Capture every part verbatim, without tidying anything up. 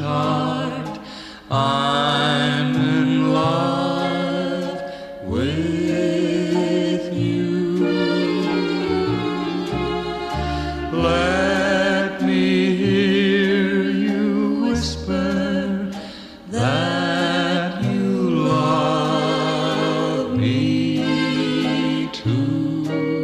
sweetheart, I'm in love with you. Let me hear you whisper that you love me too.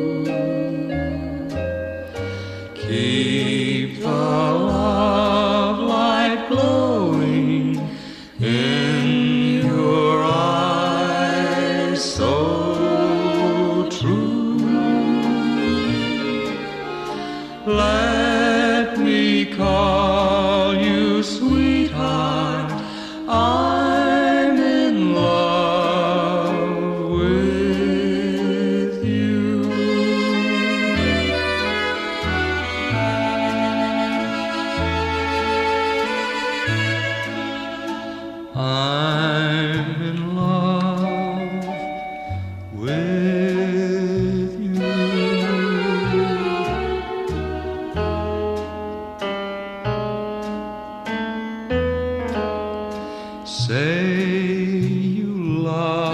Keep the love light glowing in your eyes so true. Let me call you sweetheart, I'm in love with you. I'm in love with you. Say you love